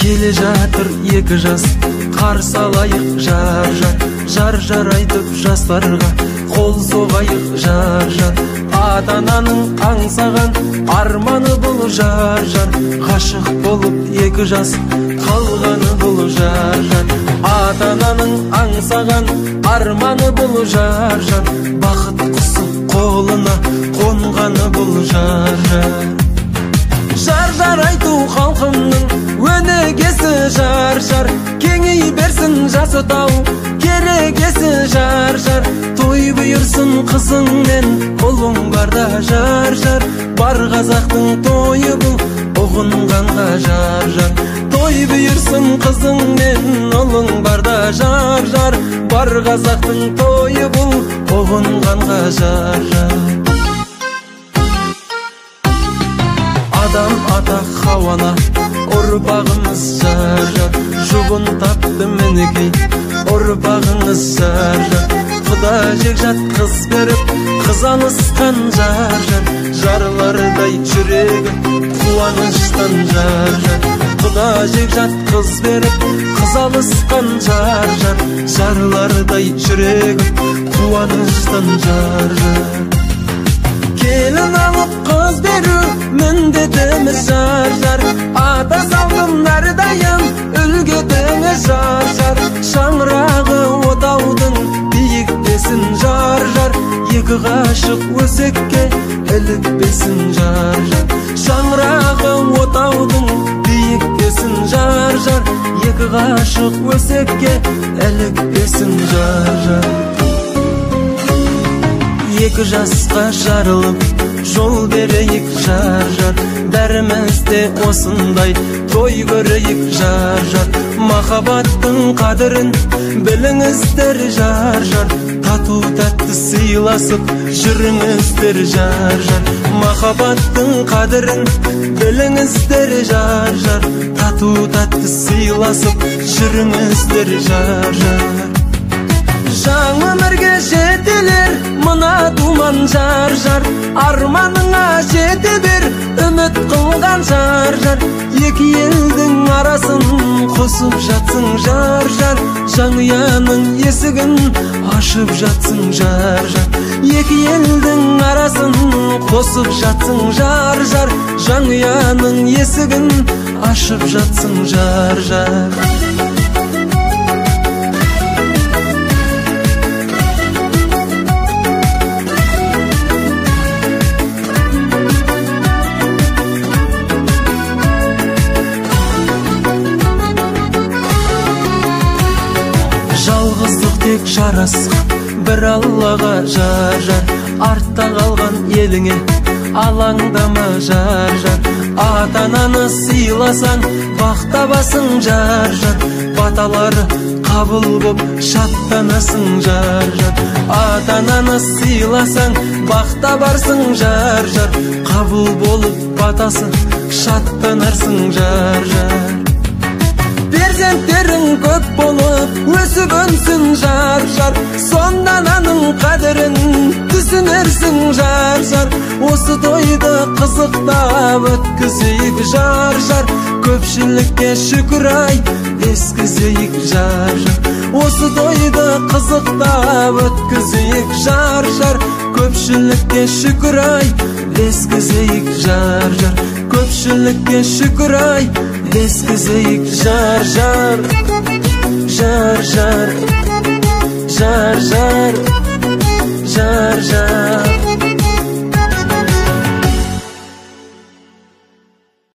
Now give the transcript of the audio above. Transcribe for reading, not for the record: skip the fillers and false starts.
келе жатыр екі жас, қарсы алайық жар жар, жар жар айтып жастарға қол соғайық жар жар. Ата-ананың аңсаған арманы бұл жар жар, ғашық болып екі жас қалғаны бұл жар жар. Ата-ананың аңсаған арманы бұл жар жар, бақыт құсы қолына қонғаны бұл жар жар. Жар жар айту халқымның өнегесі жар жар, кеңей берсін жас отау керегесі жар жар. Той бұйырсын қызың мен ұлың барда жар жар, бар қазақтың тойы бұл ұғынғанға жар жар. Той бұйырсын қызың мен ұлың барда жар жар, бар қазақтың тойы бұл ұғынғанға жар жар. Адам ата Хауана ұрпағымыз жар жар, жұбын тапты мінекей ұрпағыңыз жар жар. Құда жекжат қыз беріп қыз алысқан жар жар, жарлардай жүрегі қуаныштан жар жар. Құда жекжат қыз беріп қыз алысқан жар жар, жарлардай жүрегі қуаныштан жар жар. Келін алып қыз беру міндетіміз жар жар, ата салдым әрдайым үлгетіңіз жар жар. Шаңырағы отаудың биіктесін жар жар, екі ғашық өсекке ілікпесін жар жар. Шаңырағы отаудың биіктесін жар жар, екі ғашық өсекке ілікпесін жар жар. Екі жасқа жарылып жол берейік жар жар, бәрімізде осындай той көрейік жар жар. Махаббаттың қадірін біліңіздер жар жар, тату тәтті сыйласып жүріңіздер жар жар. Махаббаттың қадірін біліңіздер жар жар, тату тәтті сыйласып жүріңіздер жар жар. Жаңа өмірге жетелер мына думан жар жар, арманыңа жете бер үміт қылған жар жар. Екі елдің арасын қосып жатсың жар жар, жанұяның есігін ашып жатсың жар жар. Екі елдің арасын қосып жатсың жар жар, жанұяның есігін ашып жатсың жар жар. Жалғыздық тек жарасқан бір Аллаға жар жар, артта қалған еліңе алаңдама жар жар. Ата-ананы сыйласаң бақ табасың жар жар, баталары қабыл боп шаттанасың жар жар. Ата-ананы сыйласаң бақ табарсың жар жар, қабыл болып батасы шаттанарсың жар жар. Перзенттерің көп болып өсіп өнсін жар жар, сонда ананың қадірін түсінерсің жар жар. Осы тойды қызықтап өткізейік жар жар, көпшілікке шүкір ай ескізейік жар жар. Осы тойды қызықтап өткізейік жар жар, көпшілікке шүкір ай ескізейік жар жар. Көпшілікке шүкір ай ескізейік жар жар, жар жар, жар жар, жар жар.